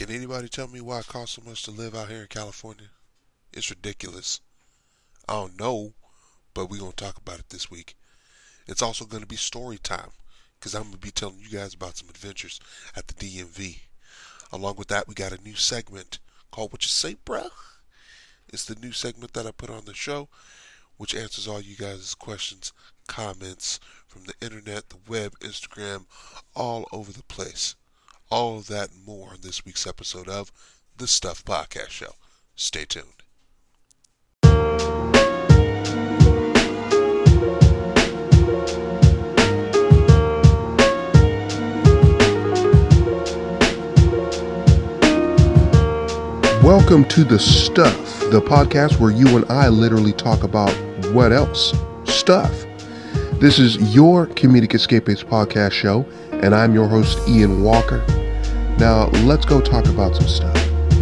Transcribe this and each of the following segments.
Can anybody tell me why it costs so much to live out here in California? It's ridiculous. I don't know, but we're going to talk about it this week. It's also going to be story time because I'm going to be telling you guys about some adventures at the DMV. Along with that, we got a new segment called What You Say, Bruh? It's the new segment that I put on the show, which answers all you guys' questions, comments from the internet, the web, Instagram, all over the place. All of that and more on this week's episode of The Stuff Podcast Show. Stay tuned. Welcome to The Stuff, the podcast where you and I literally talk about what else? Stuff. This is your Comedic Escapees podcast show, and I'm your host, Ian Walker. Now, let's go talk about some stuff.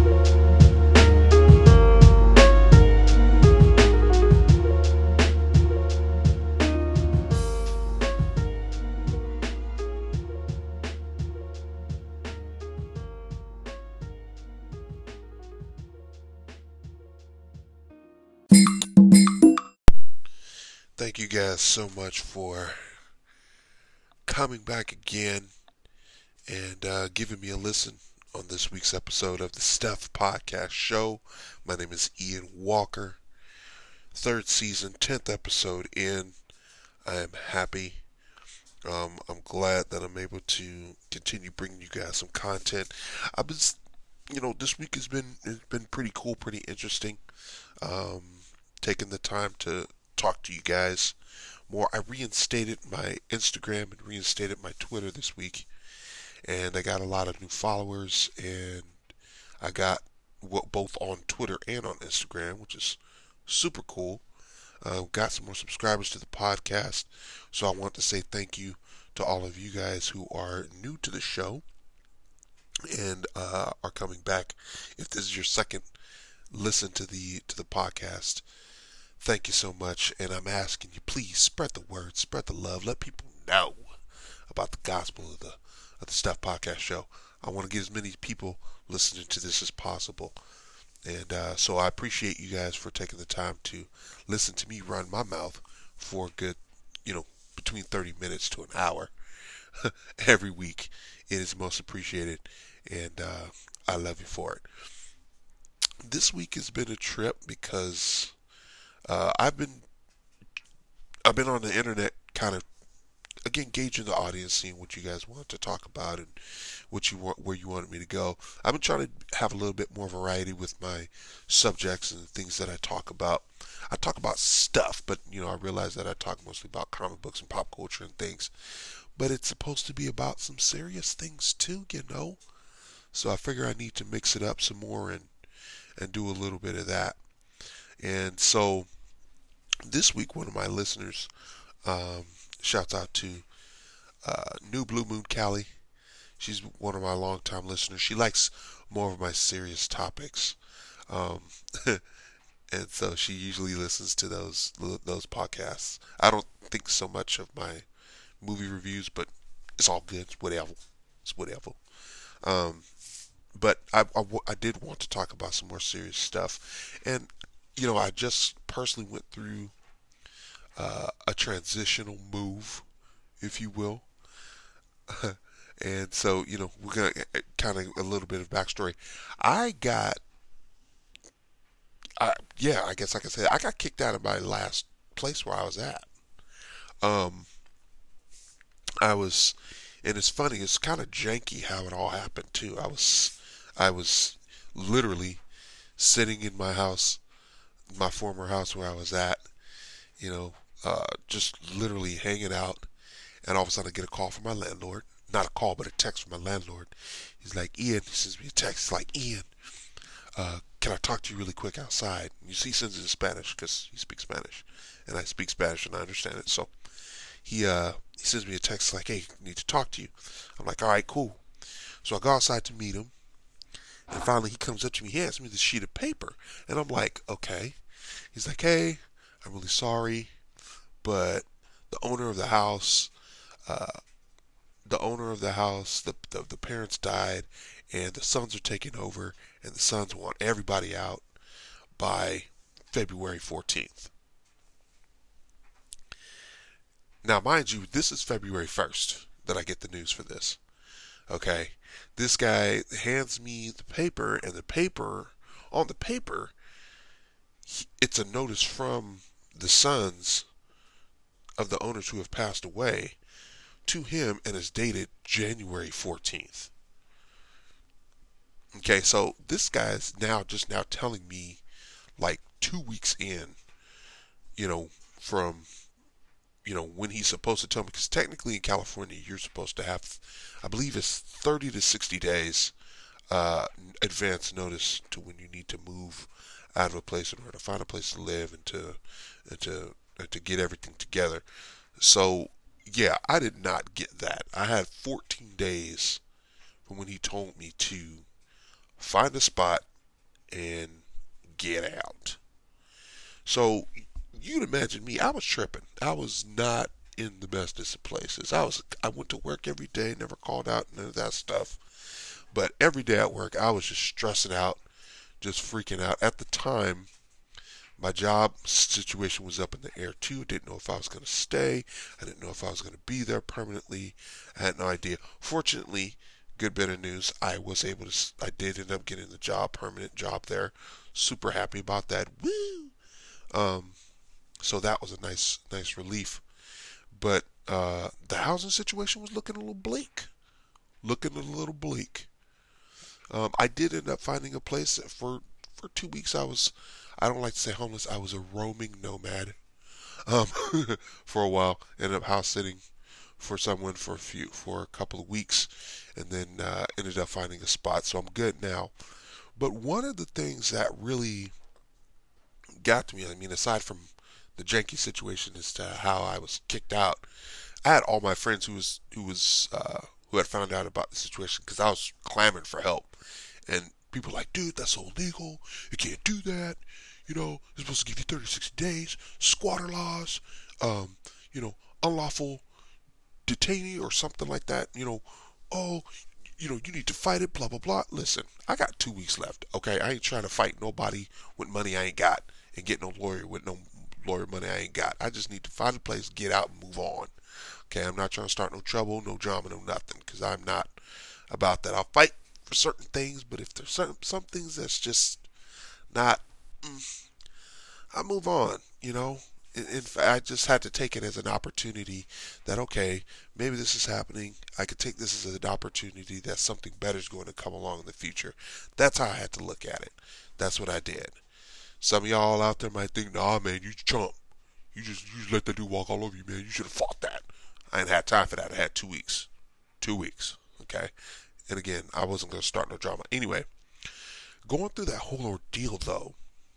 Thank you guys so much for coming back again and giving me a listen on this week's episode of the Stuff Podcast Show. My name is Ian Walker. 3rd season, 10th episode in. I am happy. I'm glad that I'm able to continue bringing you guys some content. This week has been pretty cool, pretty interesting. Taking the time to talk to you guys more. I reinstated my Instagram and reinstated my Twitter this week, and I got a lot of new followers, and I got both on Twitter and on Instagram, which is super cool. Got some more subscribers to the podcast, so I want to say thank you to all of you guys who are new to the show and are coming back. If this is your second listen to the podcast, thank you so much, and I'm asking you, please spread the word, spread the love, let people know about the gospel of the Stuff Podcast Show. I want to get as many people listening to this as possible, and so I appreciate you guys for taking the time to listen to me run my mouth for a good, between 30 minutes to an hour every week. It is most appreciated, and I love you for it. This week has been a trip because I've been on the internet, kind of again gauging the audience, seeing what you guys want to talk about and where you wanted me to go. I've been trying to have a little bit more variety with my subjects and things that I talk about. I talk about stuff, but I realize that I talk mostly about comic books and pop culture and things. But it's supposed to be about some serious things too, So I figure I need to mix it up some more and do a little bit of that. And so this week, one of my listeners, shouts out to New Blue Moon Callie. She's one of my longtime listeners. She likes more of my serious topics, and so she usually listens to those podcasts. I don't think so much of my movie reviews, but it's all good. It's whatever. But I did want to talk about some more serious stuff, and I just personally went through a transitional move, if you will. And so, we're going to kind of a little bit of backstory. I guess like I said, I got kicked out of my last place where I was at. And it's funny, it's kind of janky how it all happened too. I was literally sitting in my house, my former house where I was at, just literally hanging out, and all of a sudden I get a call from my landlord. Not a call, but a text from my landlord. He's like, Ian, he sends me a text. He's like, Ian, can I talk to you really quick outside? And he sends it in Spanish because he speaks Spanish, and I speak Spanish and I understand it. So he sends me a text like, hey, I need to talk to you. I'm like, all right, cool. So I go outside to meet him, and finally he comes up to me. He hands me this sheet of paper, and I'm like, okay. He's like, hey, I'm really sorry, but the owner of the house, the parents died, and the Suns are taking over, and the Suns want everybody out by February 14th. Now, mind you, this is February 1st that I get the news for this. Okay? This guy hands me the paper, and on the paper, it's a notice from the sons of the owners who have passed away to him, and is dated January 14th. Okay, so this guy's now telling me, like 2 weeks in, from when he's supposed to tell me, because technically in California you're supposed to have, I believe it's 30 to 60 days advance notice to when you need to move out of a place in order to find a place to live and to get everything together. So yeah, I did not get that. I had 14 days from when he told me to find a spot and get out. So you'd imagine me, I was tripping. I was not in the bestest of places. I went to work every day, never called out, none of that stuff. But every day at work, I was just stressing out, just freaking out. At the time, my job situation was up in the air too. Didn't know if I was going to stay. I didn't know if I was going to be there permanently. I had no idea. Fortunately, good bit of news. I did end up getting the permanent job there. Super happy about that. Woo! So that was a nice relief. But the housing situation was looking a little bleak. I did end up finding a place for 2 weeks. I don't like to say homeless. I was a roaming nomad for a while. Ended up house sitting for someone for a couple of weeks, and then ended up finding a spot. So I'm good now. But one of the things that really got to me, I mean, aside from the janky situation as to how I was kicked out, I had all my friends who had found out about the situation, because I was clamoring for help, and people were like, dude, that's illegal. You can't do that. They're supposed to give you 30 to 60 days. Squatter laws. Unlawful detainee or something like that. You need to fight it. Blah blah blah. Listen, I got 2 weeks left. Okay, I ain't trying to fight nobody with money I ain't got, and get no lawyer with no lawyer money I ain't got. I just need to find a place, get out, and move on. Okay, I'm not trying to start no trouble, no drama, no nothing, because I'm not about that. I'll fight for certain things, but if there's some things that's just not, I move on. In fact, I just had to take it as an opportunity that, okay, maybe this is happening. I could take this as an opportunity that something better is going to come along in the future. That's how I had to look at it. That's what I did. Some of y'all out there might think, nah, man, you chump. You just let that dude walk all over you, man. You should have fought that. I ain't had time for that. I had 2 weeks. 2 weeks. Okay? And again, I wasn't going to start no drama. Anyway, going through that whole ordeal, though,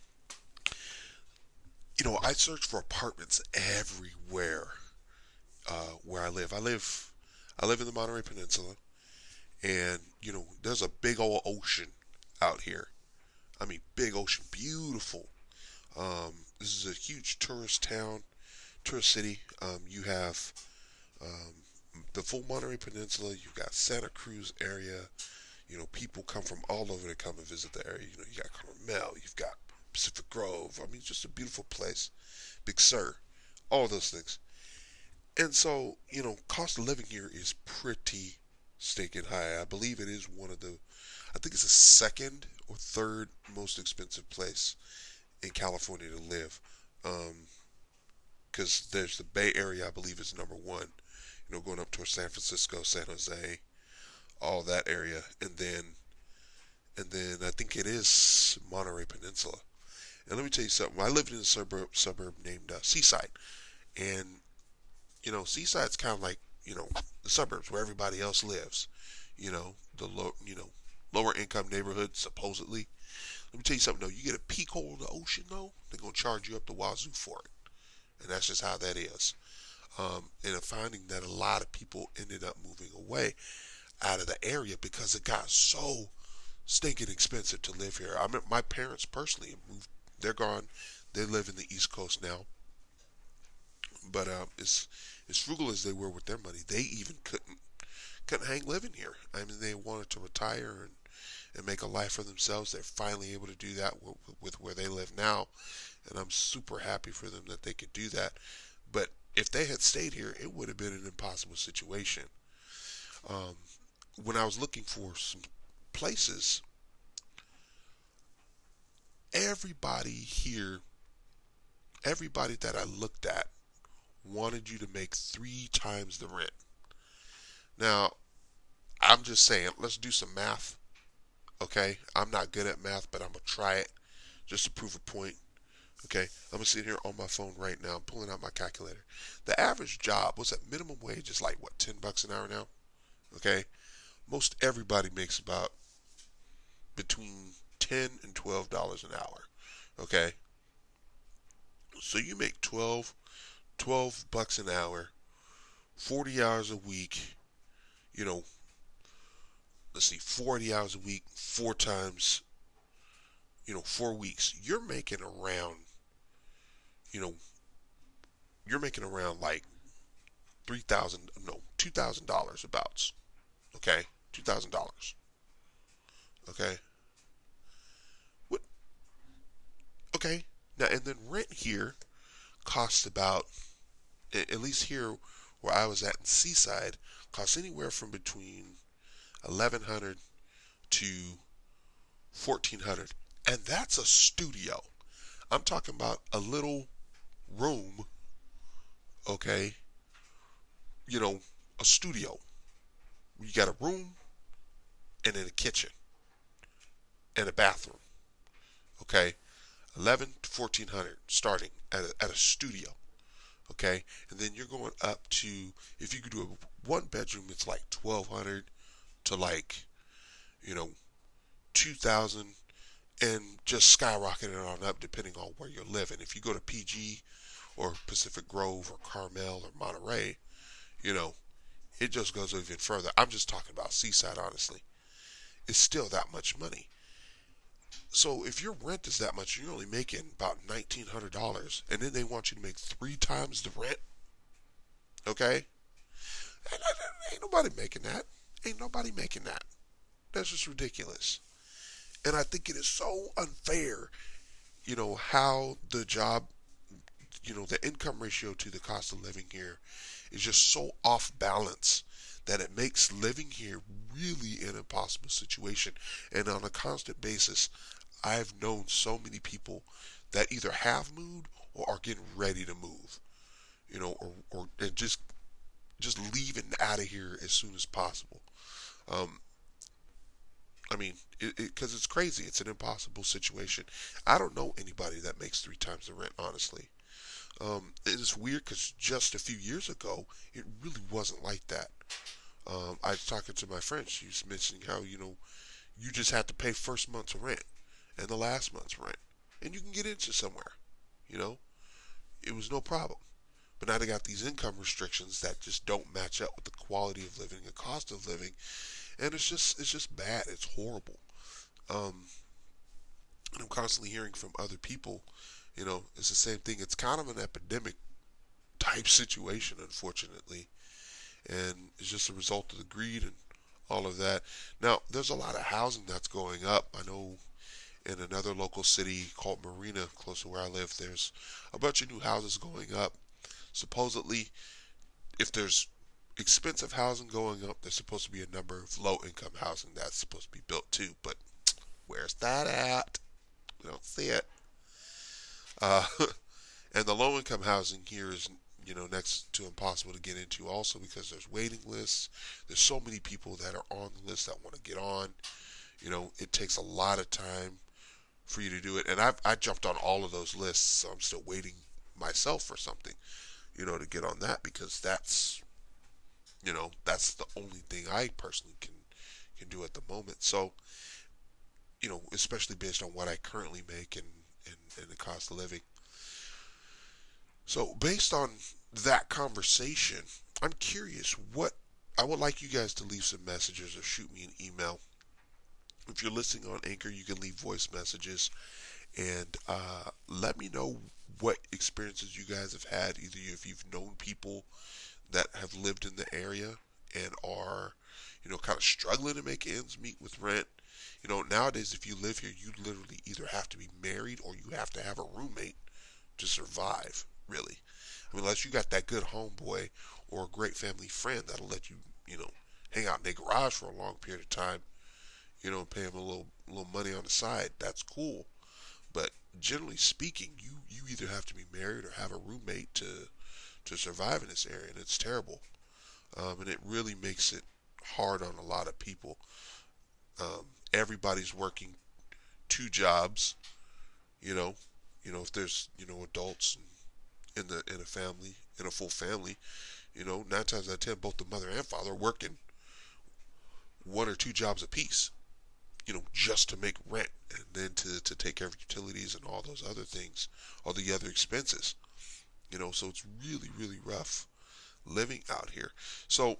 I searched for apartments everywhere where I live. I live in the Monterey Peninsula, and, there's a big old ocean out here. I mean, big ocean. Beautiful. This is a huge tourist city. You have the full Monterey Peninsula. You've got Santa Cruz area. People come from all over to come and visit the area. You got Carmel. You've got Pacific Grove. I mean, just a beautiful place. Big Sur. All those things. And so, cost of living here is pretty stinking high. I believe it is I think it's the second or third most expensive place in California to live. Because there's the Bay Area, I believe, is number one. Going up towards San Francisco, San Jose, all that area, and then I think it is Monterey Peninsula. And let me tell you something. I lived in a suburb named Seaside, and Seaside's kind of like the suburbs where everybody else lives. Lower income neighborhood supposedly. Let me tell you something though. You get a peek hole in the ocean though, they're gonna charge you up the wazoo for it, and that's just how that is. And I'm finding that a lot of people ended up moving away out of the area because it got so stinking expensive to live here. I mean, my parents personally moved. They're gone. They live in the East Coast now. But as frugal as they were with their money, they even couldn't hang living here. I mean, they wanted to retire and make a life for themselves. They're finally able to do that with where they live now, and I'm super happy for them that they could do that. But if they had stayed here, it would have been an impossible situation. Um, when I was looking for some places, everybody here, everybody that I looked at wanted you to make 3 times the rent. Now, I'm just saying, let's do some math, okay? I'm not good at math, but I'm going to try it just to prove a point, okay? I'm going to sit here on my phone right now. I'm pulling out my calculator. The average job, what's that, minimum wage is like, what, $10 an hour now? Okay? Most everybody makes about between $10 and $12 an hour, okay? So you make 12 bucks an hour, 40 hours a week, you know, let's see, 40 hours a week, 4 times, 4 weeks. You know, you're making around like $2,000 abouts. Okay? $2,000. Okay? What? Okay. Now, and then rent here costs about, at least here where I was at in Seaside, costs anywhere from between 1,100 to 1,400, and that's a studio. I'm talking about a little room, okay? A studio. You got a room and then a kitchen and a bathroom, okay? 11 to 1,400 starting at a studio, okay? And then you're going up to, if you could do a 1 bedroom, it's like 1,200 to like, 2,000, and just skyrocketing on up depending on where you're living. If you go to PG or Pacific Grove or Carmel or Monterey, it just goes even further. I'm just talking about Seaside, honestly. It's still that much money. So if your rent is that much, you're only making about $1,900, and then they want you to make 3 times the rent. Okay? Ain't nobody making that. Ain't nobody making that. That's just ridiculous. And I think it is so unfair, how the job, the income ratio to the cost of living here is just so off balance that it makes living here really an impossible situation. And on a constant basis, I've known so many people that either have moved or are getting ready to move, or and just leaving out of here as soon as possible. I mean, because it's crazy. It's an impossible situation. I don't know anybody that makes 3 times the rent, honestly. It's weird because just a few years ago, it really wasn't like that. I was talking to my friend. She was mentioning how, you just had to pay first month's rent and the last month's rent, and you can get into somewhere. It was no problem. But now they got these income restrictions that just don't match up with the quality of living and cost of living, and it's just bad. It's horrible. And I'm constantly hearing from other people, it's the same thing. It's kind of an epidemic type situation, unfortunately, and it's just a result of the greed and all of that. Now, there's a lot of housing that's going up. I know in another local city called Marina, close to where I live, there's a bunch of new houses going up. Supposedly, if there's expensive housing going up, there's supposed to be a number of low-income housing that's supposed to be built too. But where's that at? We don't see it. Uh, and the low-income housing here is, next to impossible to get into also because there's waiting lists. There's so many people that are on the list that want to get on. It takes a lot of time for you to do it. And I jumped on all of those lists, so I'm still waiting myself for something, to get on that because that's the only thing I personally can do at the moment. So, especially based on what I currently make and the cost of living. So based on that conversation, I'm curious I would like you guys to leave some messages or shoot me an email. If you're listening on Anchor, you can leave voice messages and let me know what experiences you guys have had. Either if you've known people that have lived in the area and are, kind of struggling to make ends meet with rent, Nowadays, if you live here, you literally either have to be married or you have to have a roommate to survive, really. I mean, unless you got that good homeboy or a great family friend that'll let you, hang out in their garage for a long period of time, and pay them a little money on the side. That's cool. But generally speaking, you either have to be married or have a roommate to survive in this area, and it's terrible. And it really makes it hard on a lot of people. Everybody's working two jobs. You know, if there's adults in a family, in a full family, 9 times out of 10, both the mother and father are working one or two jobs apiece. Just to make rent and then to take care of utilities and all those other things, all the other expenses. So it's really, really rough living out here. So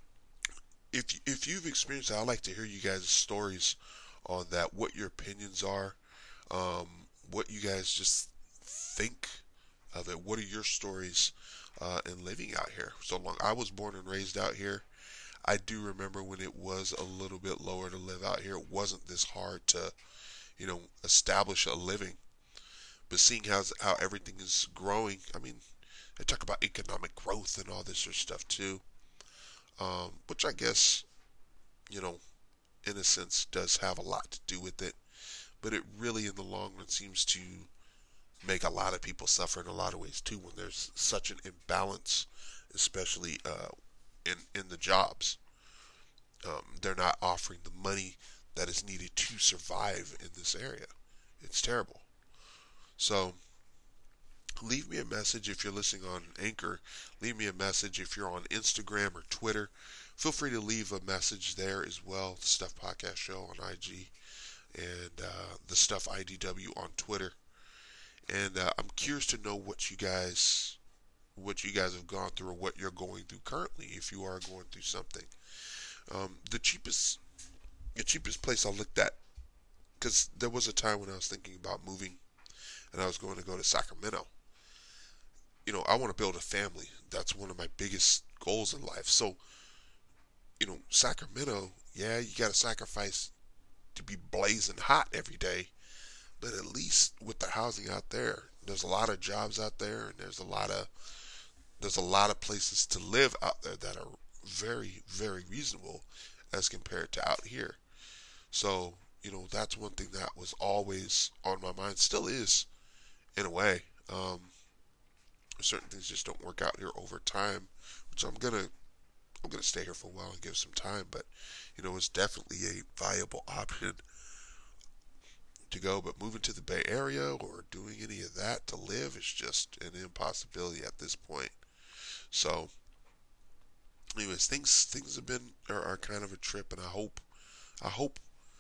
if you've experienced that, I'd like to hear you guys' stories on that, what your opinions are, what you guys just think of it. What are your stories in living out here? So long, I was born and raised out here. I do remember when it was a little bit lower to live out here. It wasn't this hard to, establish a living. But seeing how everything is growing, I mean, I talk about economic growth and all this sort of stuff too, which I guess, in a sense, does have a lot to do with it. But it really, in the long run, seems to make a lot of people suffer in a lot of ways too when there's such an imbalance, especially in the jobs. They're not offering the money that is needed to survive in this area. It's terrible. So leave me a message if you're listening on Anchor. Leave me a message if you're on Instagram or Twitter. Feel free to leave a message there as well. The Stuff Podcast Show on IG and the Stuff IDW on Twitter. And I'm curious to know what you guys have gone through or what you're going through currently, if you are going through something. The cheapest place I looked at, because there was a time when I was thinking about moving, and I was going to go to Sacramento. I want to build a family. That's one of my biggest goals in life. So, Sacramento, yeah, you got to sacrifice to be blazing hot every day, but at least with the housing out there, there's a lot of jobs out there, and there's a lot of places to live out there that are very, very reasonable as compared to out here. So, that's one thing that was always on my mind, still is, in a way. Certain things just don't work out here over time, which I'm gonna stay here for a while and give some time, but, it's definitely a viable option to go. But moving to the Bay Area or doing any of that to live is just an impossibility at this point. So, anyways, things have been are kind of a trip, and I hope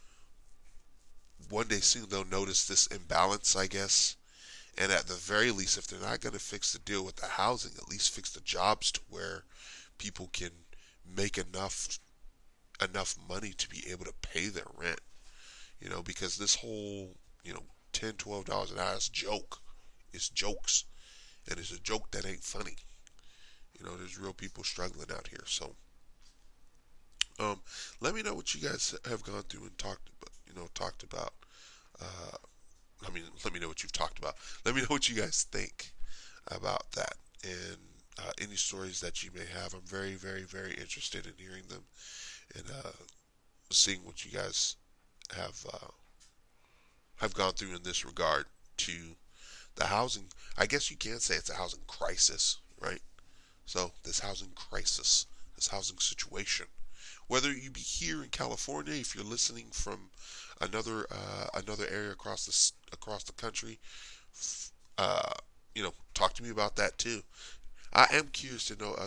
one day soon they'll notice this imbalance, I guess. And at the very least, if they're not going to fix the deal with the housing, at least fix the jobs to where people can make enough money to be able to pay their rent. Because this whole, $10, $12 an hour is a joke. It's jokes. And it's a joke that ain't funny. There's real people struggling out here. So, let me know what you guys have gone through and talked about. Let me know what you've talked about. Let me know what you guys think about that, and any stories that you may have. I'm very, very, very interested in hearing them and seeing what you guys have gone through in this regard to the housing. I guess you can say it's a housing crisis, right? So this housing crisis, this housing situation, whether you be here in California, if you're listening from another area across the country, talk to me about that too. I am curious to know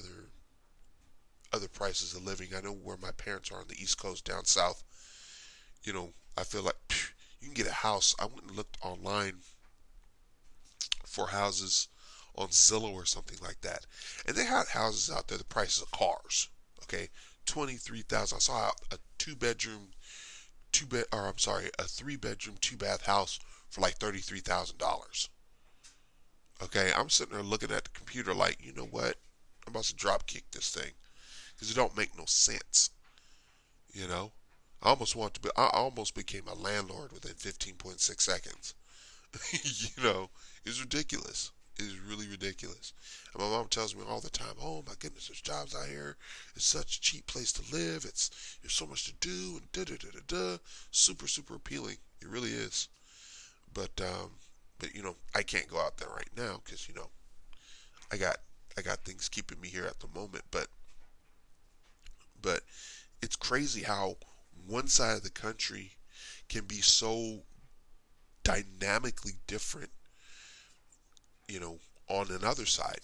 other prices of living. I know where my parents are on the East Coast, down south. I feel like you can get a house. I went and looked online for houses on Zillow or something like that, and they had houses out there the prices of cars. Okay, 23,000. I saw a 3-bedroom, 2-bath house for like $33,000. Okay, I'm sitting there looking at the computer like, you know what? I'm about to drop kick this thing because it don't make no sense. I almost became a landlord within 15.6 seconds. You know, it's ridiculous. It's really ridiculous. And my mom tells me all the time, "Oh my goodness, there's jobs out here. It's such a cheap place to live. There's so much to do and da da da da da. Super super appealing. It really is." But I can't go out there right now because I got I got things keeping me here at the moment. But it's crazy how one side of the country can be so dynamically different, on another side.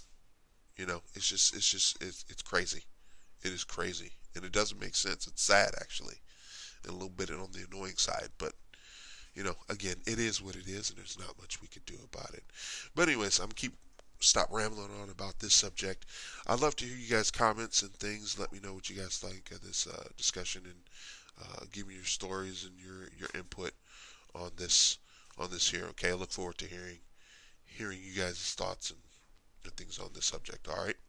It's crazy. It is crazy, and it doesn't make sense. It's sad actually, and a little bit on the annoying side. But again, it is what it is, and there's not much we could do about it. But anyways, stop rambling on about this subject. I'd love to hear you guys' comments and things. Let me know what you guys think of this discussion, and give me your stories and your input on this here. Okay, I look forward to hearing you guys' thoughts and things on this subject. All right.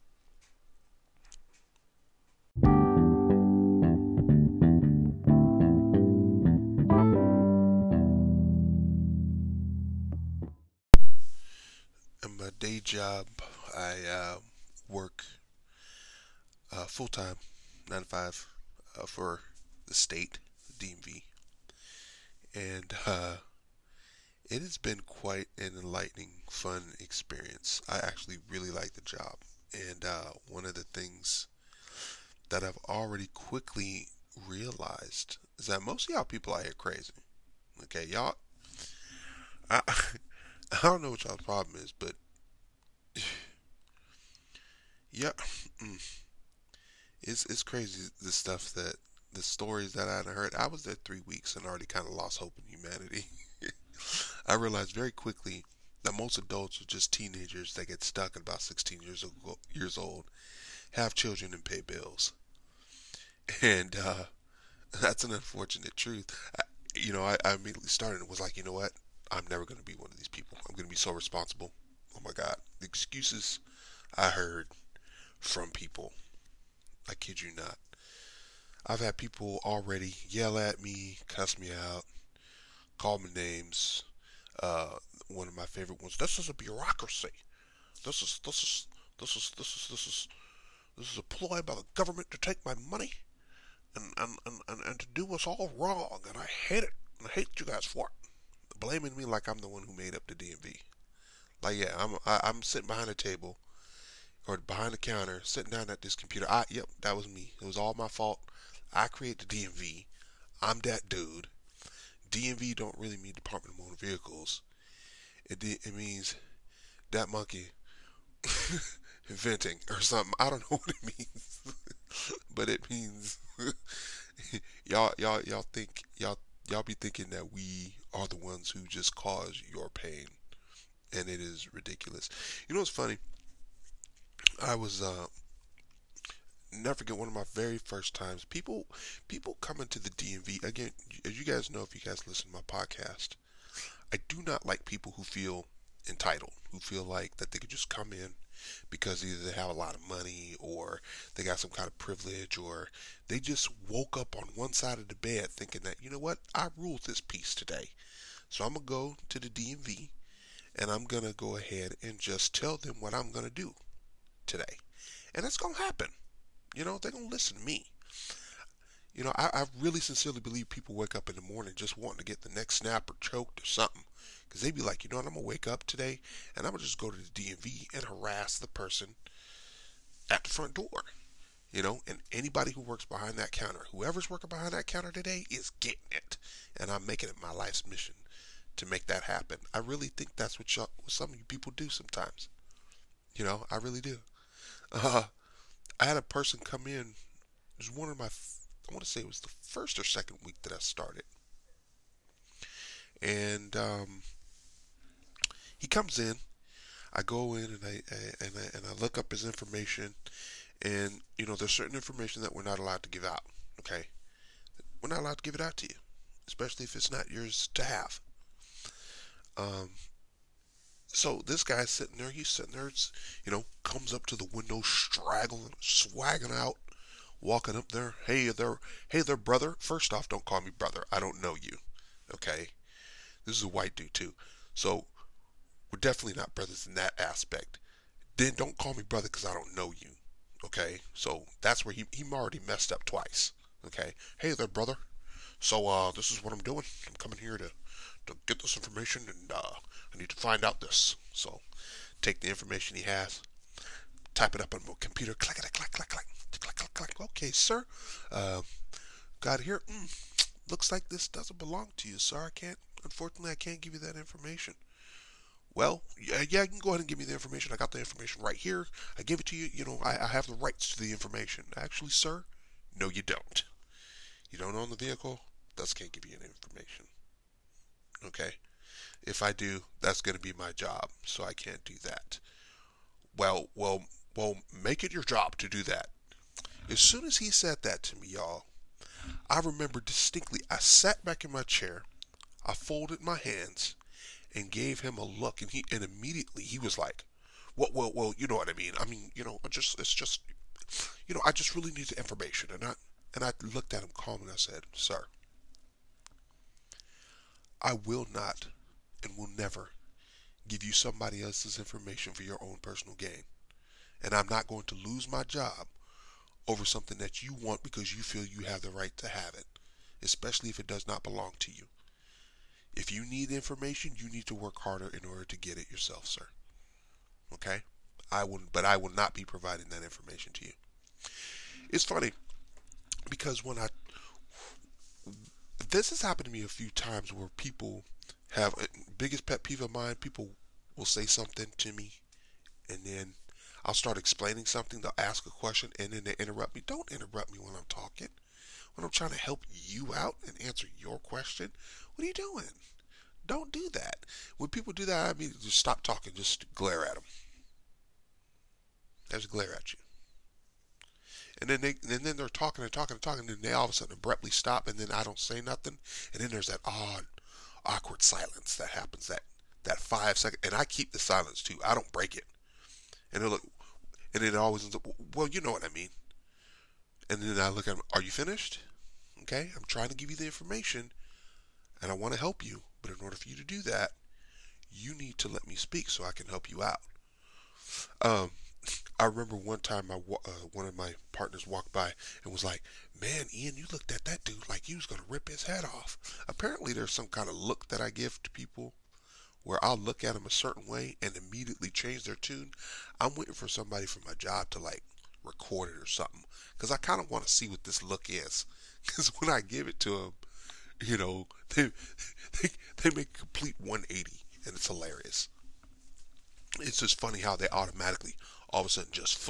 In my day job, I work full time, 9 to 5, for the state, DMV, and it has been quite an enlightening, fun experience. I actually really like the job, and one of the things that I've already quickly realized is that most of y'all people out here crazy. Okay, y'all, I I don't know what y'all's problem is, but yeah, it's crazy the stories that I heard. I was there 3 weeks and already kind of lost hope in humanity. I realized very quickly that most adults are just teenagers that get stuck at about 16 years old, have children, and pay bills. And that's an unfortunate truth. I immediately started and was like, you know what? I'm never going to be one of these people. I'm going to be so responsible. Oh my God. The excuses I heard from people, I kid you not. I've had people already yell at me, cuss me out, call me names. Uh, One of my favorite ones. This is a bureaucracy. This is this is this is this is this is this is a ploy by the government to take my money and to do us all wrong. And I hate it. And I hate you guys for it. Blaming me like I'm the one who made up the DMV. Like, yeah, I'm sitting behind a table or behind the counter, sitting down at this computer. Yep, that was me. It was all my fault. I created the DMV. I'm that dude. DMV don't really mean Department of Motor Vehicles. It means that monkey inventing or something. I don't know what it means, but it means y'all think y'all be thinking that we are the ones who just cause your pain, and it is ridiculous. You know what's funny? I was never forget one of my very first times. People coming to the DMV again. As you guys know, if you guys listen to my podcast, I do not like people who feel entitled, who feel like that they could just come in because either they have a lot of money or they got some kind of privilege or they just woke up on one side of the bed thinking that, you know what, I ruled this piece today. So I'm going to go to the DMV and I'm going to go ahead and just tell them what I'm going to do today. And it's going to happen. They're going to listen to me. I really sincerely believe people wake up in the morning just wanting to get the next snap or choked or something. Because they be like, you know what, I'm going to wake up today and I'm going to just go to the DMV and harass the person at the front door. And anybody who works behind that counter, whoever's working behind that counter today is getting it. And I'm making it my life's mission to make that happen. I really think that's what some of you people do sometimes. I really do. I had a person come in. It was one of my, I want to say it was the first or second week that I started. And he comes in. I go in and I look up his information, and there's certain information that we're not allowed to give out. Okay, we're not allowed to give it out to you, especially if it's not yours to have. Um, so this guy's sitting there. He's sitting there. Comes up to the window, straggling, swagging out walking up there. Hey there, brother. First off, don't call me brother. I don't know you. Okay? This is a white dude, too. So, we're definitely not brothers in that aspect. Then don't call me brother because I don't know you. Okay? So, that's where he already messed up twice. Okay? Hey there, brother. So, this is what I'm doing. I'm coming here to get this information, and I need to find out this. So, take the information he has, type it up on my computer, click, click, click, click, click, click, click, click. Okay, sir. Uh, got it here. Looks like this doesn't belong to you, sir. Unfortunately, I can't give you that information. Well, yeah, you can go ahead and give me the information. I got the information right here. I give it to you. I have the rights to the information. Actually, sir, no, you don't. You don't own the vehicle. Thus can't give you any information. Okay? If I do, that's going to be my job, so I can't do that. Well, make it your job to do that. As soon as he said that to me, y'all, I remember distinctly, I sat back in my chair, I folded my hands, and gave him a look, and immediately he was like, well, you know what I mean. I mean, it's just, I just really need the information. And I looked at him calmly and I said, sir, I will not and will never give you somebody else's information for your own personal gain. And I'm not going to lose my job over something that you want because you feel you have the right to have it, especially if it does not belong to you. If you need information, you need to work harder in order to get it yourself, sir. Okay? But I will not be providing that information to you. It's funny because this has happened to me a few times where people have biggest pet peeve of mine. People will say something to me, and then I'll start explaining something. They'll ask a question, and then they interrupt me. Don't interrupt me when I'm talking. When I'm trying to help you out and answer your question, what are you doing? Don't do that. When people do that, I mean, just stop talking. Just glare at them. Just glare at you. And then they're talking and talking and talking, and then they all of a sudden abruptly stop, and then I don't say nothing, and then there's that awkward silence that happens. That 5 second, and I keep the silence too. I don't break it. And they look, and it always ends up, well, you know what I mean. And then I look at them, are you finished? Okay, I'm trying to give you the information, and I want to help you, but in order for you to do that, you need to let me speak so I can help you out. I remember one time one of my partners walked by and was like, man, Ian, you looked at that dude like you was going to rip his head off. Apparently there's some kind of look that I give to people where I'll look at them a certain way and immediately change their tune. I'm waiting for somebody from my job to like record it or something because I kind of want to see what this look is. Because when I give it to them, they, they make a complete 180 and it's hilarious. It's just funny how they automatically all of a sudden just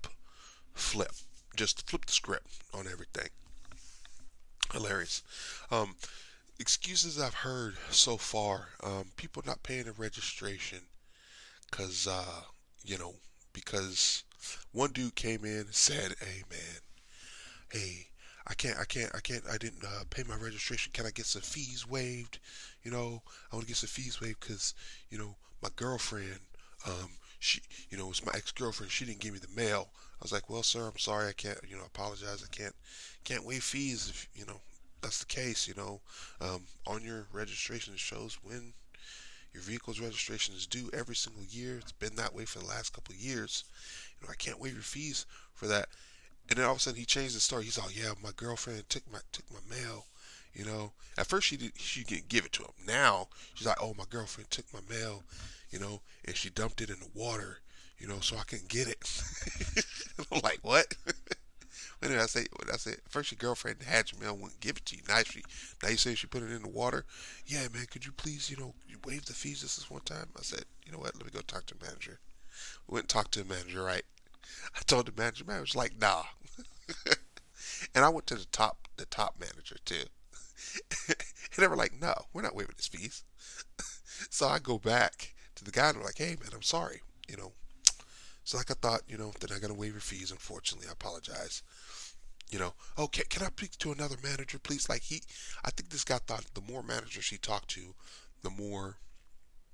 just flip the script on everything. Hilarious. Excuses I've heard so far, people not paying the registration because, because one dude came in and said, hey man, hey, I didn't pay my registration. Can I get some fees waived? I want to get some fees waived because, my girlfriend, it's my ex-girlfriend. She didn't give me the mail. I was like, well, sir, I'm sorry. I can't, apologize. I can't waive fees if, that's the case, on your registration it shows when your vehicle's registration is due every single year. It's been that way for the last couple of years. I can't waive your fees for that. And then all of a sudden he changed the story. He's like, yeah, my girlfriend took my mail. At first she didn't give it to him. Now she's like, oh, my girlfriend took my mail, and she dumped it in the water, so I couldn't get it. I'm like, what? Anyway, I say, first your girlfriend had your mail, wouldn't give it to you. Now you say she put it in the water. Yeah, man, could you please, you waive the fees this one time? I said, you know what? Let me go talk to the manager. We went and talked to the manager, right? I told the manager, man, was like, nah. And I went to the top manager too. And they were like, no, we're not waiving his fees. So I go back to the guy and I'm like, hey man, I'm sorry, So like I thought, they're not gonna waive your fees, unfortunately. I apologize. Oh, can I speak to another manager, please? I think this guy thought the more managers he talked to, the more,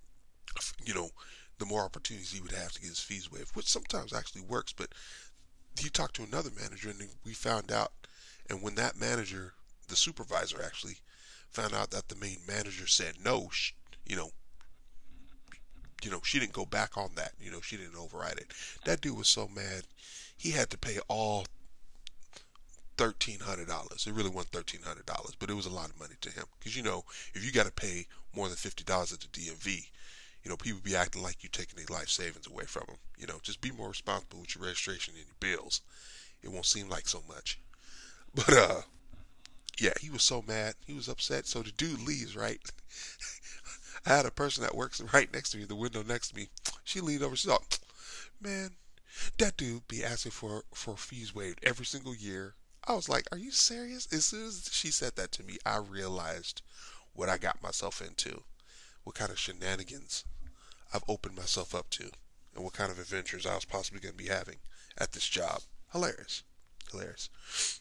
the more opportunities he would have to get his fees waived, which sometimes actually works, but he talked to another manager, and we found out. And when that manager, the supervisor actually, found out that the main manager said no, you know, she didn't go back on that. She didn't override it. That dude was so mad, he had to pay all $1,300. It really wasn't $1,300, but it was a lot of money to him. Because if you got to pay more than $50 at the DMV, people be acting like you taking their life savings away from them. Just be more responsible with your registration and your bills. It won't seem like so much. But yeah, he was so mad. He was upset. So the dude leaves, right? I had a person that works right next to me, the window next to me. She leaned over. She's like, man, that dude be asking for fees waived every single year. I was like, are you serious? As soon as she said that to me, I realized what I got myself into, what kind of shenanigans I've opened myself up to, and what kind of adventures I was possibly going to be having at this job. Hilarious. Hilarious.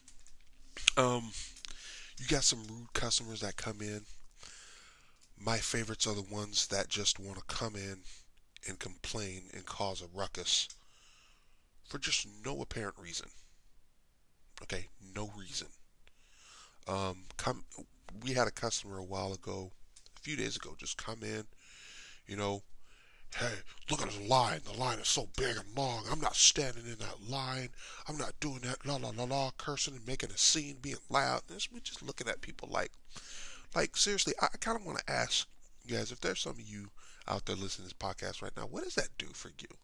You got some rude customers that come in. My favorites are the ones that just want to come in and complain and cause a ruckus for just no apparent reason. Okay, no reason. Come. We had a customer a while ago, a few days ago, just come in. You know, hey, look at the line. The line is so big and long. I'm not standing in that line. I'm not doing that. La la la la, cursing and making a scene, being loud. We're just looking at people like seriously. I kind of want to ask you guys, if there's some of you out there listening to this podcast right now, what does that do for you?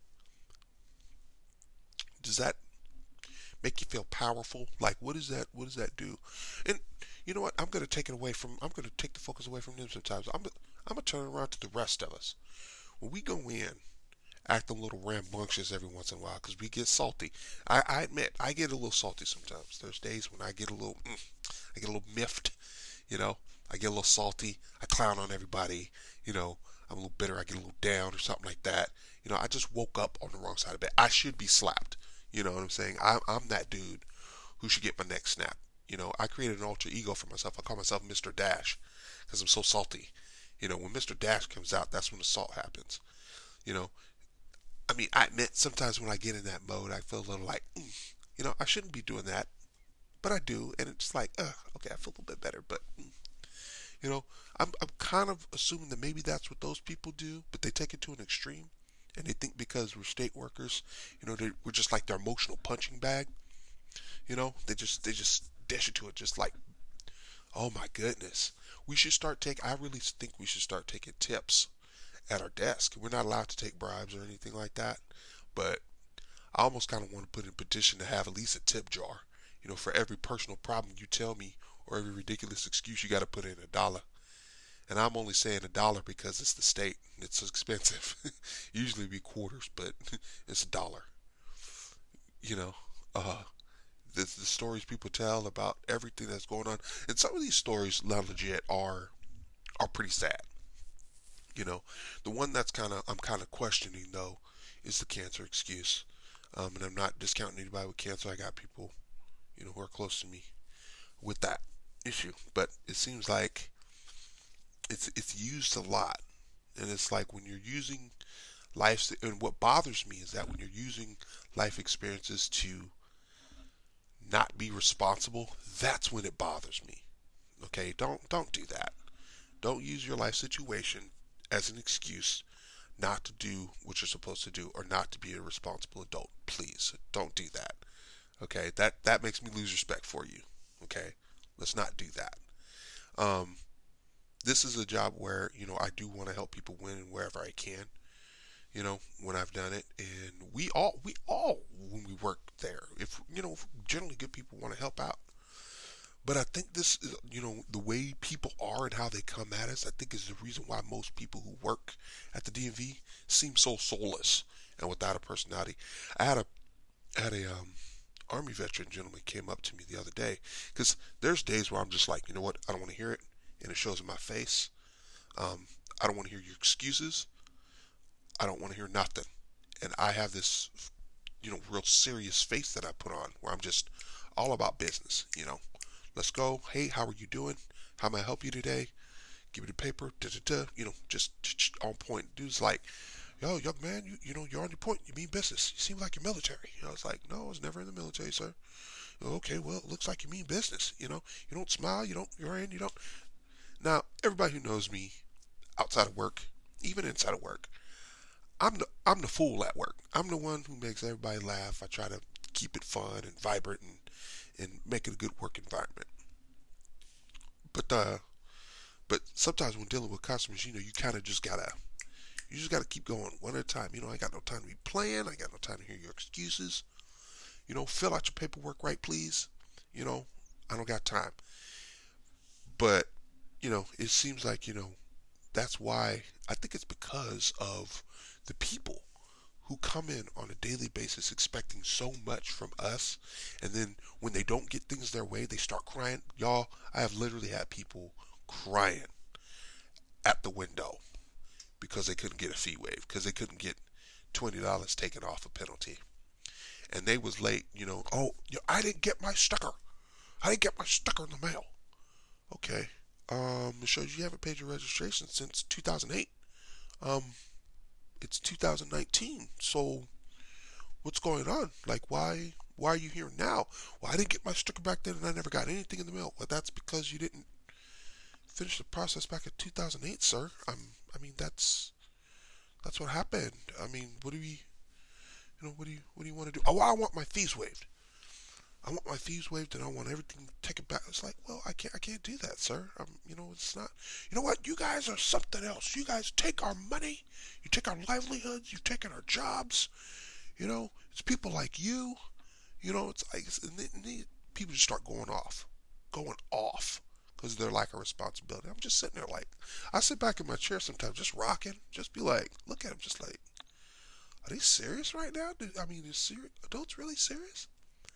Does that make you feel powerful? Like, what does that do? And you know what? I'm going to take the focus away from them sometimes. I'm going to turn it around to the rest of us. When we go in, acting a little rambunctious every once in a while because we get salty. I admit, I get a little salty sometimes. There's days when I get a little miffed, I get a little salty. I clown on everybody, I'm a little bitter. I get a little down or something like that. I just woke up on the wrong side of bed. I should be slapped. You know what I'm saying? I'm that dude who should get my neck snapped. I created an alter ego for myself. I call myself Mr. Dash because I'm so salty. When Mr. Dash comes out, that's when the salt happens. You know, I admit sometimes when I get in that mode, I feel a little like, I shouldn't be doing that, but I do, and it's like, okay, I feel a little bit better, but, I'm kind of assuming that maybe that's what those people do, but they take it to an extreme, and they think because we're state workers, we're just like their emotional punching bag. They just dish it to it, just like, oh my goodness. I really think we should start taking tips at our desk. We're not allowed to take bribes or anything like that, but I almost kind of want to put in a petition to have at least a tip jar. For every personal problem you tell me or every ridiculous excuse, you got to put in $1. And I'm only saying $1 because it's the state and it's expensive. Usually it'd be quarters, but it's $1. You know, uh, the stories people tell about everything that's going on, and some of these stories, not legit, are pretty sad. The one I'm kind of questioning though is the cancer excuse. And I'm not discounting anybody with cancer. I got people, who are close to me with that issue, but it seems like it's used a lot, and it's like when you're using life, and what bothers me is that when you're using life experiences to not be responsible, that's when it bothers me. Okay, don't do that. Don't use your life situation as an excuse not to do what you're supposed to do or not to be a responsible adult. Please don't do that. Okay, that makes me lose respect for you. Okay, let's not do that. Um, this is a job where I do want to help people win wherever I can. When I've done it, and we all when we work there, if generally good people want to help out. But I think this is, the way people are and how they come at us, I think is the reason why most people who work at the DMV seem so soulless and without a personality. I had a Army veteran gentleman came up to me the other day, because there's days where I'm just like, you know what, I don't want to hear it, and it shows in my face. I don't want to hear your excuses. I don't want to hear nothing. And I have this, real serious face that I put on where I'm just all about business. Let's go. Hey, how are you doing? How may I help you today? Give me the paper. Da, da, da. Just on point. Dude's like, yo, young man, you're on your point. You mean business. You seem like you're military. I was like, no, I was never in the military, sir. Okay, well, it looks like you mean business. You don't smile. You don't. Now, everybody who knows me outside of work, even inside of work, I'm the fool at work. I'm the one who makes everybody laugh. I try to keep it fun and vibrant and make it a good work environment. But but sometimes when dealing with customers, you just gotta keep going one at a time. I ain't got no time to be playing. I ain't got no time to hear your excuses. Fill out your paperwork right, please. You know, I don't got time. But it seems like that's why I think it's because of the people who come in on a daily basis expecting so much from us, and then when they don't get things their way, they start crying. Y'all, I have literally had people crying at the window because they couldn't get a fee waived, because they couldn't get $20 taken off a penalty, and they was late. Oh, I didn't get my sticker. I didn't get my sticker in the mail. Okay, it shows you haven't paid your registration since 2008. Um, it's 2019, so what's going on? Like, why are you here now? Well, I didn't get my sticker back then, and I never got anything in the mail. Well, that's because you didn't finish the process back in 2008, sir. I mean, that's what happened. I mean, what do you want to do? Oh, well, I want my fees waived. I want my fees waived, and I want everything taken back. It's like, well, I can't do that, sir. It's not. You know what? You guys are something else. You guys take our money. You take our livelihoods. You've taken our jobs. It's people like you. It's like, and people just start going off, because they're like a responsibility. I'm just sitting there like, I sit back in my chair sometimes, just rocking, just be like, look at them, just like, are they serious right now? Is adults really serious?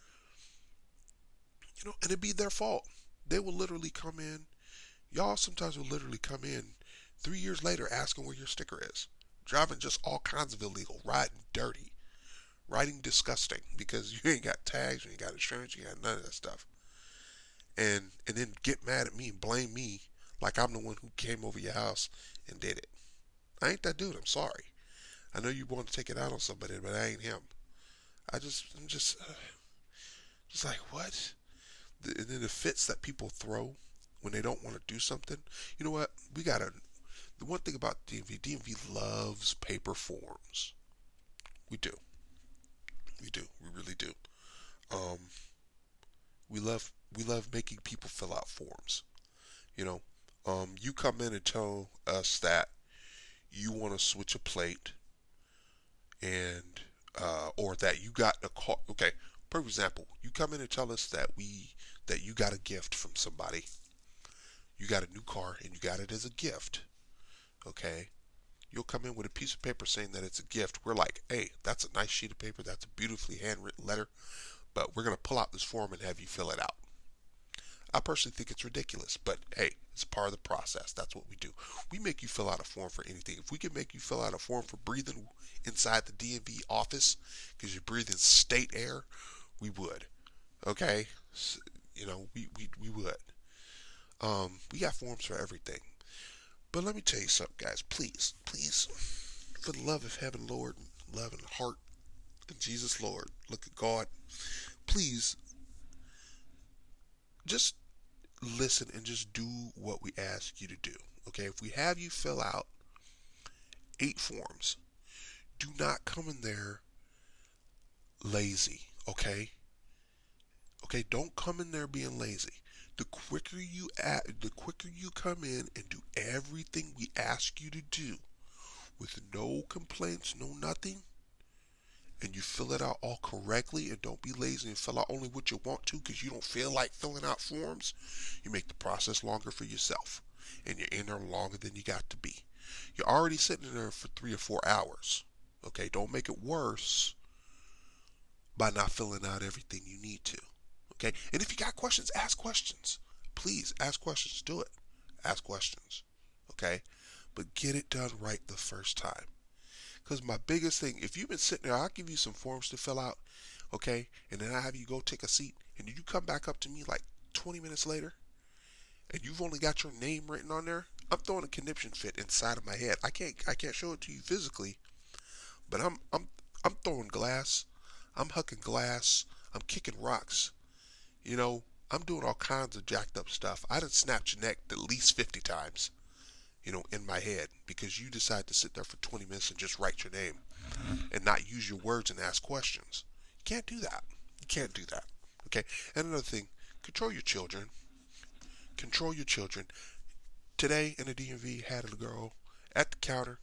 And it'd be their fault. They will literally come in. Y'all sometimes will literally come in 3 years later asking where your sticker is. Driving just all kinds of illegal, riding dirty, riding disgusting because you ain't got tags, you ain't got insurance, you ain't got none of that stuff. And then get mad at me and blame me like I'm the one who came over your house and did it. I ain't that dude. I'm sorry. I know you want to take it out on somebody, but I ain't him. I'm just like, what? And then the fits that people throw when they don't want to do something. You know what? The one thing about DMV loves paper forms. We do. We do. We really do. Um, we love making people fill out forms. You know, you come in and tell us that you want to switch a plate, and or that you got a car. Okay, for example, you come in and tell us that you got a gift from somebody. You got a new car and you got it as a gift. Okay, you'll come in with a piece of paper saying that it's a gift. We're like, hey, that's a nice sheet of paper. That's a beautifully handwritten letter. But we're gonna pull out this form and have you fill it out. I personally think it's ridiculous, but hey, it's part of the process. That's what we do. We make you fill out a form for anything. If we can make you fill out a form for breathing inside the DMV office because you're breathing state air, we would. Okay, we would. We got forms for everything. But let me tell you something, guys. Please, please, for the love of heaven, Lord, love and heart, and Jesus, Lord, look at God. Please, just listen and just do what we ask you to do. Okay, if we have you fill out 8 forms, do not come in there lazy. Okay, don't come in there being lazy. The quicker you come in and do everything we ask you to do with no complaints, no nothing, and you fill it out all correctly, and don't be lazy and fill out only what you want to because you don't feel like filling out forms, you make the process longer for yourself, and you're in there longer than you got to be. You're already sitting in there for 3 or 4 hours. Okay, don't make it worse by not filling out everything you need to. Okay, and if you got questions, ask questions. Please ask questions. Do it. Ask questions. Okay, but get it done right the first time. Because my biggest thing, if you've been sitting there, I'll give you some forms to fill out. Okay, and then I have you go take a seat, and you come back up to me like 20 minutes later, and you've only got your name written on there. I'm throwing a conniption fit inside of my head. I can't show it to you physically, But I'm throwing glass. I'm hucking glass. I'm kicking rocks. You know, I'm doing all kinds of jacked up stuff. I done snapped your neck at least 50 times, in my head because you decide to sit there for 20 minutes and just write your name and not use your words and ask questions. You can't do that. You can't do that. Okay? And another thing, control your children. Control your children. Today in the DMV had a girl at the counter.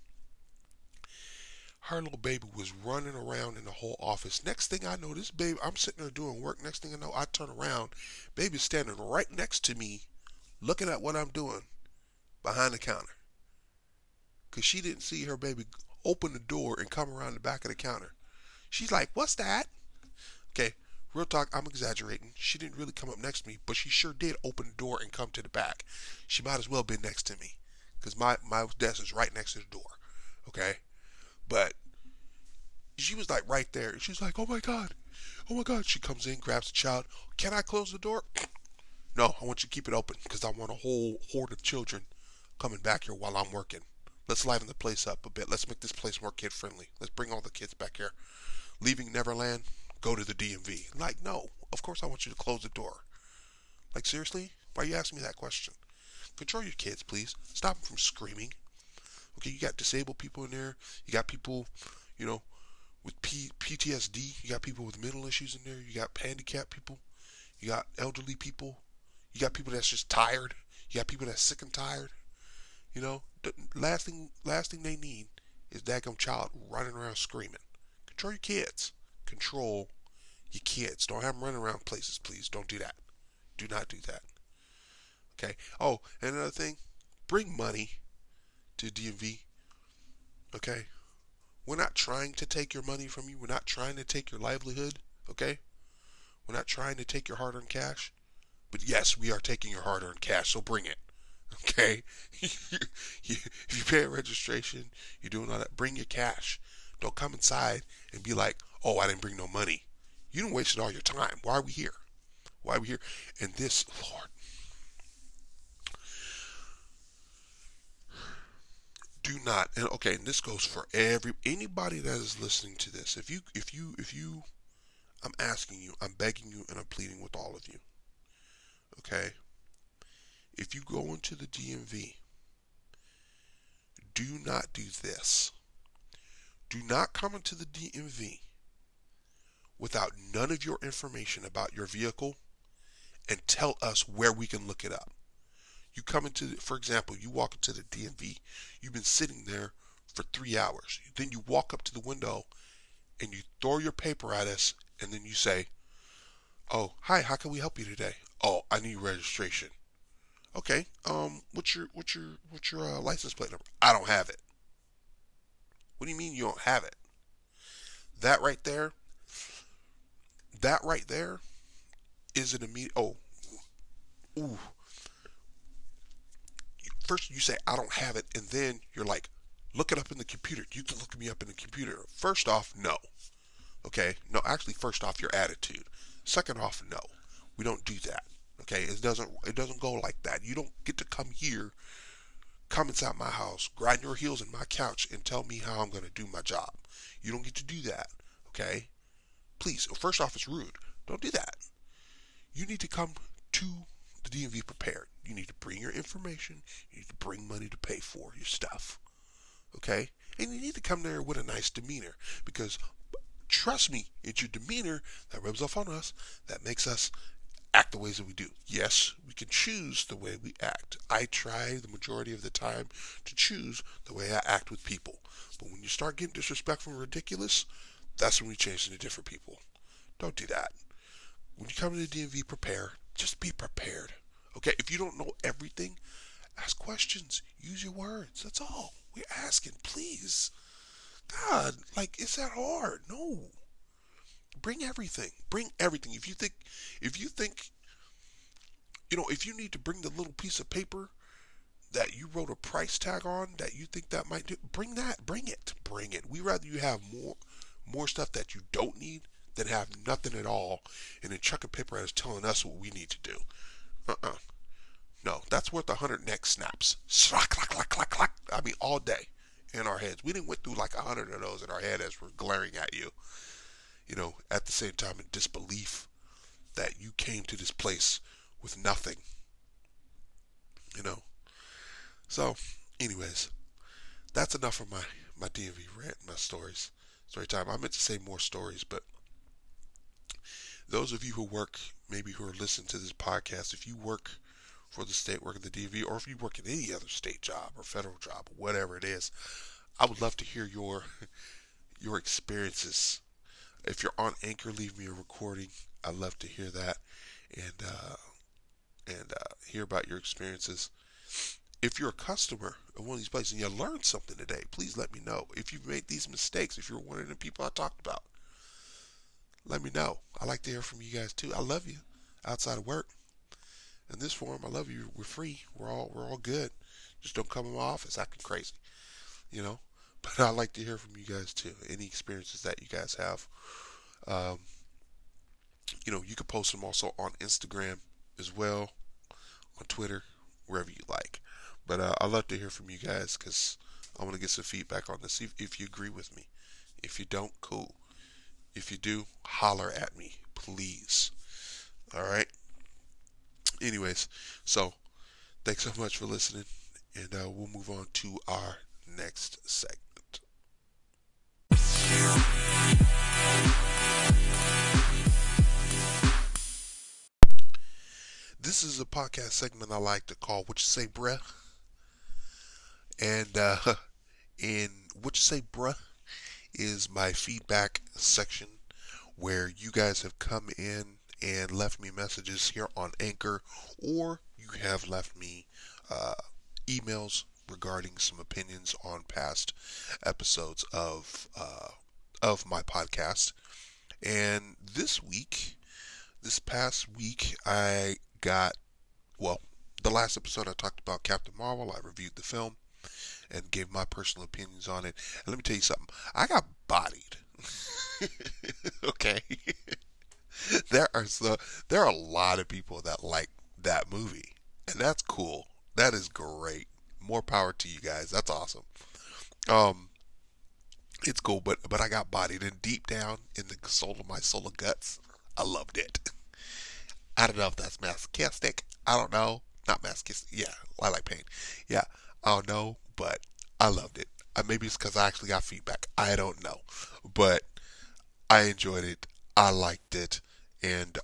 Her little baby was running around in the whole office. Next thing I know, this baby, I'm sitting there doing work. Next thing I know, I turn around. Baby's standing right next to me, looking at what I'm doing behind the counter. Because she didn't see her baby open the door and come around the back of the counter. She's like, "What's that?" Okay, real talk, I'm exaggerating. She didn't really come up next to me, but she sure did open the door and come to the back. She might as well have been next to me. Because my desk is right next to the door. Okay? But she was like right there. She's like, "Oh my God. Oh my God." She comes in, grabs the child. "Can I close the door?" "No, I want you to keep it open because I want a whole horde of children coming back here while I'm working. Let's liven the place up a bit. Let's make this place more kid friendly. Let's bring all the kids back here. Leaving Neverland, go to the DMV." Like, no, of course I want you to close the door. Like, seriously? Why are you asking me that question? Control your kids, please. Stop them from screaming. Okay, you got disabled people in there. You got people, you know, with PTSD. You got people with mental issues in there. You got handicapped people. You got elderly people. You got people that's just tired. You got people that's sick and tired. The last thing they need is daggum child running around screaming. Control your kids. Control your kids. Don't have them running around places, please. Don't do that. Do not do that. Okay. Oh, and another thing, bring money to DMV. Okay. We're not trying to take your money from you. We're not trying to take your livelihood. Okay. We're not trying to take your hard-earned cash. But yes, we are taking your hard-earned cash, so bring it. Okay? If you pay a registration, you're doing all that, bring your cash. Don't come inside and be like, "Oh, I didn't bring no money." You didn't waste all your time. Why are we here? Why are we here? And this, Lord, do not, and okay, and this goes for anybody that is listening to this. If you, I'm asking you, I'm begging you, and I'm pleading with all of you. Okay? If you go into the DMV, do not do this. Do not come into the DMV without none of your information about your vehicle and tell us where we can look it up. You come into, for example, you walk into the DMV, you've been sitting there for 3 hours. Then you walk up to the window and you throw your paper at us and then you say, "Oh, hi, how can we help you today?" "Oh, I need registration." "Okay, what's your license plate number?" "I don't have it." "What do you mean you don't have it?" That right there, is an immediate. Oh, ooh. First you say, "I don't have it," and then you're like, "Look it up in the computer." You can look me up in the computer. First off, no. Okay, no. Actually, first off, your attitude. Second off, no. We don't do that. Okay, it doesn't go like that. You don't get to come here, come inside my house, grind your heels in my couch, and tell me how I'm going to do my job. You don't get to do that. Okay, please. First off, it's rude. Don't do that. You need to come to the DMV prepared. You need to bring your information. You need to bring money to pay for your stuff. Okay? And you need to come there with a nice demeanor. Because, trust me, it's your demeanor that rubs off on us, that makes us act the ways that we do. Yes, we can choose the way we act. I try the majority of the time to choose the way I act with people. But when you start getting disrespectful and ridiculous, that's when we change into different people. Don't do that. When you come to the DMV, prepare. Just be prepared. Okay? If you don't know everything, ask questions. Use your words. That's all. We're asking, please. God, like, is that hard? No. Bring everything. Bring everything. If you think, if you need to bring the little piece of paper that you wrote a price tag on that you think that might do, bring that. Bring it. Bring it. We rather you have more stuff that you don't need than have nothing at all and then chuck a paper at us telling us what we need to do. No, that's worth 100 neck snaps. Slack, clack, clack, clack, clack. I mean, all day. in our heads. We didn't went through like 100 of those in our head as we're glaring at you, at the same time in disbelief that you came to this place with nothing, So, anyways, that's enough of my DMV rant, my story time. I meant to say more stories, but those of you who work, maybe who are listening to this podcast, if you work for the state, work at the DMV, or if you work in any other state job or federal job, or whatever it is, I would love to hear your experiences. If you're on Anchor, leave me a recording. I'd love to hear that and hear about your experiences. If you're a customer of one of these places and you learned something today, please let me know. If you've made these mistakes, if you're one of the people I talked about, let me know. I like to hear from you guys too. I love you outside of work. In this forum, I love you. We're free. We're all good. Just don't come in my office acting crazy, But I like to hear from you guys too. Any experiences that you guys have. You can post them also on Instagram as well, on Twitter, wherever you like. But I'd love to hear from you guys because I want to get some feedback on this. If you agree with me. If you don't, cool. If you do, holler at me, please. All right? Anyways, so thanks so much for listening, and we'll move on to our next segment. This is a podcast segment I like to call What You Say Bruh. And in What You Say Bruh is my feedback section where you guys have come in and left me messages here on Anchor, or you have left me emails regarding some opinions on past episodes of my podcast. And this past week, I got, the last episode I talked about Captain Marvel. I reviewed the film and gave my personal opinions on it. And let me tell you something. I got bodied. Okay. There are a lot of people that like that movie, and that's cool. That is great. More power to you guys. That's awesome. It's cool, but I got bodied, and deep down in the soul of my soul of guts, I loved it. I don't know if that's masochistic. I don't know. Not masochistic. Yeah, I like pain. Yeah, I don't know, but I loved it. Maybe it's because I actually got feedback. I don't know, but I enjoyed it. I liked it, and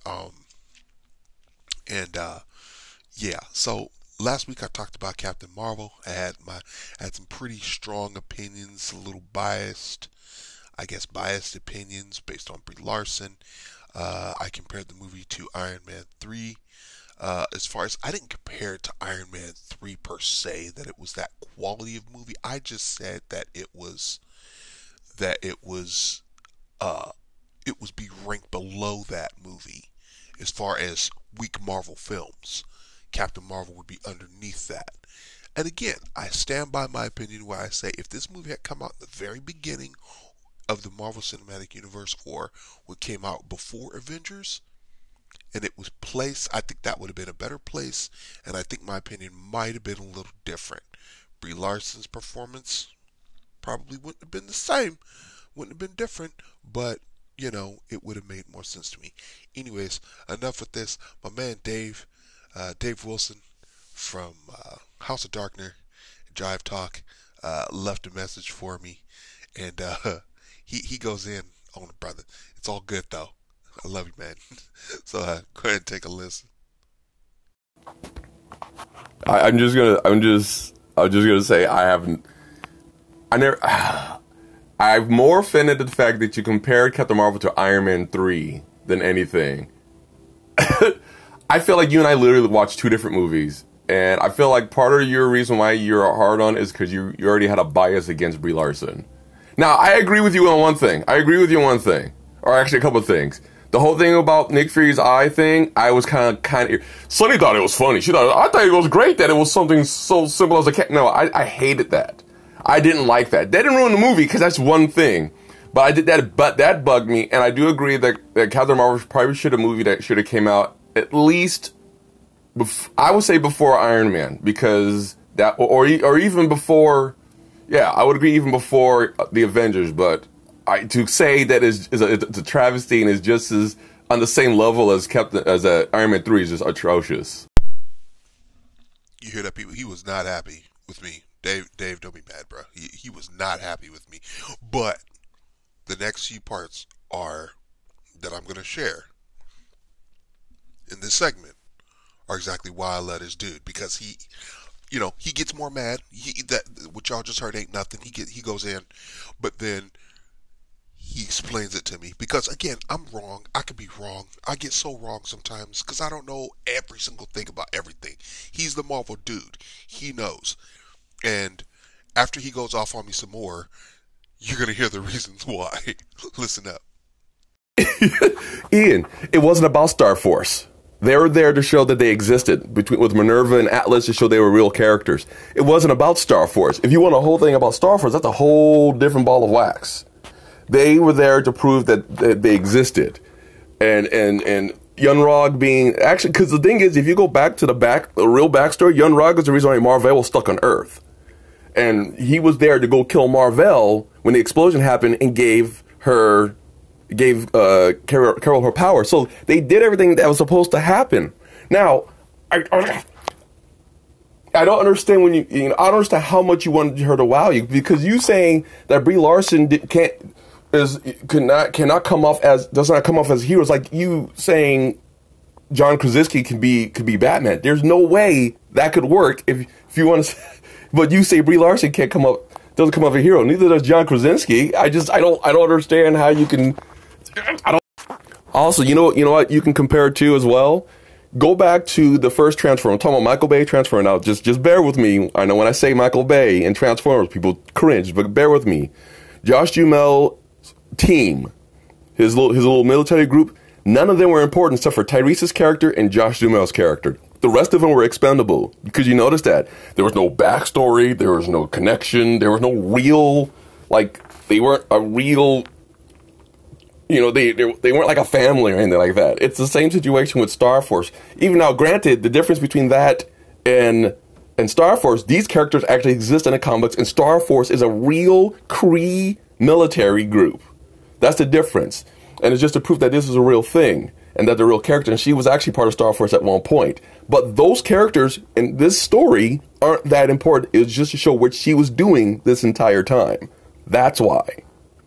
yeah. So last week I talked about Captain Marvel. I had some pretty strong opinions, a little biased opinions based on Brie Larson. I compared the movie to Iron Man 3. As far as, I didn't compare it to Iron Man 3 per se, that it was that quality of movie. I just said that it was be ranked below that movie as far as weak Marvel films. Captain Marvel would be underneath that. And again, I stand by my opinion where I say if this movie had come out in the very beginning of the Marvel Cinematic Universe, or what came out before Avengers, and it was placed, I think that would have been a better place, and I think my opinion might have been a little different. Brie Larson's performance probably wouldn't have been the same, wouldn't have been different, but it would have made more sense to me. Anyways, enough with this. My man Dave Wilson from House of Darkner, Jive Talk, left a message for me, and he goes in on it, brother. It's all good though. I love you, man. So go ahead and take a listen. I'm just gonna say I've more offended at the fact that you compared Captain Marvel to Iron Man 3 than anything. I feel like you and I literally watched two different movies, and I feel like part of your reason why you're hard on is because you already had a bias against Brie Larson. Now, I agree with you on one thing. Or actually a couple of things. The whole thing about Nick Fury's eye thing, I was kind of. Sunny thought it was funny. I thought it was great that it was something so simple as a cat. No, I hated that. I didn't like that. That didn't ruin the movie because that's one thing. But I did that. But that bugged me, and I do agree that Captain Marvel probably should have came out at least. I would say before Iron Man, because that, or even before Yeah, I would agree even before the Avengers, but to say that it's a travesty and is just as on the same level as Iron Man 3 is just atrocious. You hear that, people? He was not happy with me. Dave, don't be mad, bro. He was not happy with me. But the next few parts are that I'm going to share in this segment are exactly why I let his dude, because he gets more mad. That what y'all just heard ain't nothing. He goes in, but then he explains it to me because again, I'm wrong. I could be wrong. I get so wrong sometimes because I don't know every single thing about everything. He's the Marvel dude. He knows. And after he goes off on me some more, you're going to hear the reasons why. Listen up. Ian, it wasn't about Star Force. They were there to show that they existed, with Minerva and Atlas to show they were real characters. It wasn't about Star Force. If you want a whole thing about Star Force, that's a whole different ball of wax. They were there to prove that they existed. And Yun-Rog being... Actually, because the thing is, if you go back to the real backstory, Yun-Rog is the reason why Mar-Vell was stuck on Earth. And he was there to go kill Mar-Vell when the explosion happened and gave Carol her power. So they did everything that was supposed to happen. Now, I don't understand I don't understand how much you wanted her to wow you, because you saying that Brie Larson does not come off as heroes, like you saying John Krasinski could be Batman. There's no way that could work if you want to. But you say Brie Larson doesn't come off a hero. Neither does John Krasinski. I don't understand how you can. Also, you know what you can compare it to as well? Go back to the first Transformer. I'm talking about Michael Bay Transformer. Now, just bear with me. I know when I say Michael Bay and Transformers, people cringe, but bear with me. Josh Duhamel's team, his little military group, none of them were important except for Tyrese's character and Josh Duhamel's character. The rest of them were expendable. Because you notice that there was no backstory, there was no connection, there was no real, they weren't a real. They weren't like a family or anything like that. It's the same situation with Star Force. Even now, granted, the difference between that and Star Force, these characters actually exist in the comics, and Star Force is a real Kree military group. That's the difference. And it's just to prove that this is a real thing, and that they're real characters, and she was actually part of Star Force at one point. But those characters in this story aren't that important. It was just to show what she was doing this entire time. That's why.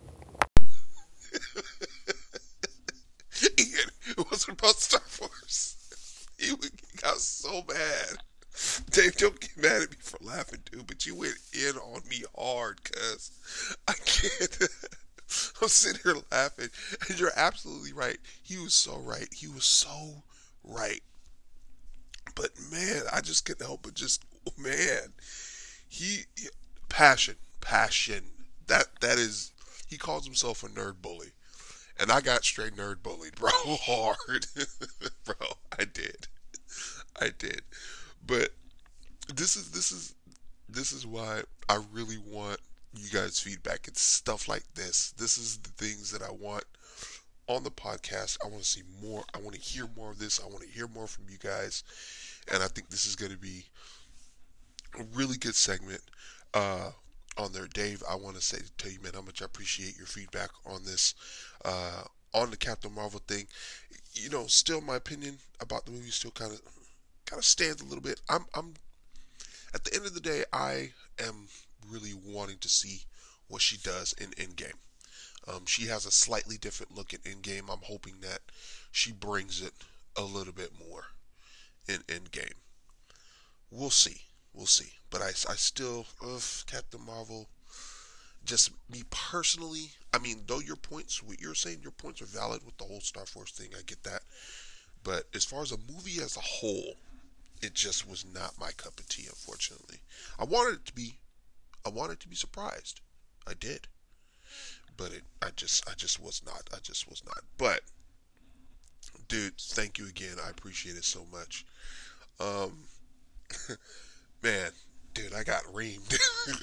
Ian, it wasn't about Star Force. He got so mad. Dave, don't get mad at me for laughing, dude, but you went in on me hard, cuz I can't. I'm sitting here laughing, and you're absolutely right. He was so right. He was so right. But man, I just couldn't help but passion. That is, he calls himself a nerd bully. And I got straight nerd bullied, bro, hard. Bro, I did. But this is why I really want you guys' feedback. It's stuff like this. This is the things that I want on the podcast. I want to see more. I want to hear more of this. I want to hear more from you guys. And I think this is going to be a really good segment on there. Dave, I want to tell you, man, how much I appreciate your feedback on this, on the Captain Marvel thing. Still my opinion about the movie still kind of stands a little bit. I'm at the end of the day, I am really wanting to see what she does in Endgame. She has a slightly different look in Endgame. I'm hoping that she brings it a little bit more in Endgame. We'll see. But I still, Captain Marvel, just me personally, I mean, though what you're saying, your points are valid with the whole Star Force thing, I get that. But as far as a movie as a whole, it just was not my cup of tea, unfortunately. I wanted it to be surprised. I did. But I just was not. But, dude, thank you again. I appreciate it so much. Man, dude, I got reamed.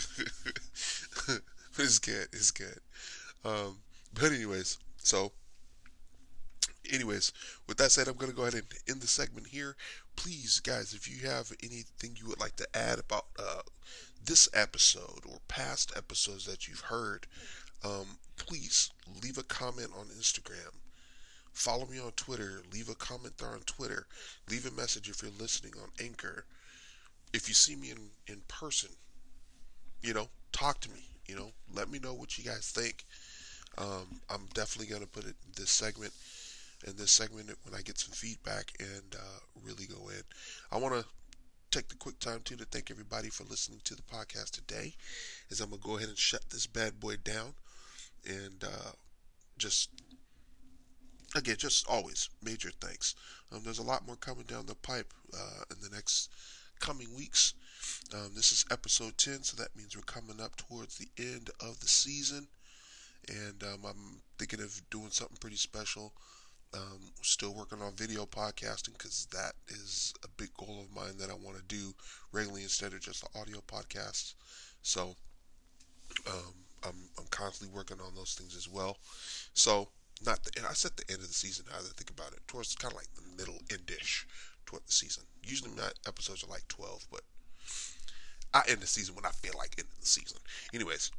It's good. But anyways, with that said, I'm going to go ahead and end the segment here. Please, guys, if you have anything you would like to add about this episode or past episodes that you've heard, please leave a comment on Instagram. Follow me on Twitter. Leave a comment there on Twitter. Leave a message if you're listening on Anchor. If you see me in person, talk to me. Let me know what you guys think. I'm definitely going to put it in this segment when I get some feedback and really go in. I want to take the quick time to thank everybody for listening to the podcast today, as I'm going to go ahead and shut this bad boy down. And just always major thanks. There's a lot more coming down the pipe in the next coming weeks. This is episode 10, so that means we're coming up towards the end of the season. And I'm thinking of doing something pretty special. Still working on video podcasting, because that is a big goal of mine that I want to do regularly instead of just the audio podcasts. So I'm constantly working on those things as well. So I said the end of the season. Now that I think about it, towards kind of like the middle endish toward the season. Usually my episodes are like 12, but I end the season when I feel like ending the season. Anyways,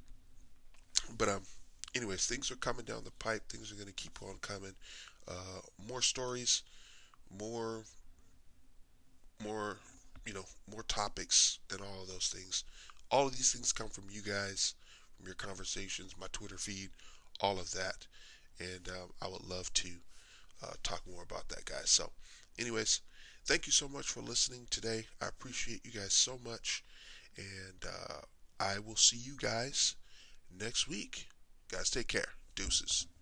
things are coming down the pipe. Things are going to keep on coming. More stories, more topics, and all of those things. All of these things come from you guys, from your conversations, my Twitter feed, all of that. And I would love to talk more about that, guys. So, anyways, thank you so much for listening today. I appreciate you guys so much. And I will see you guys next week. Guys, take care. Deuces.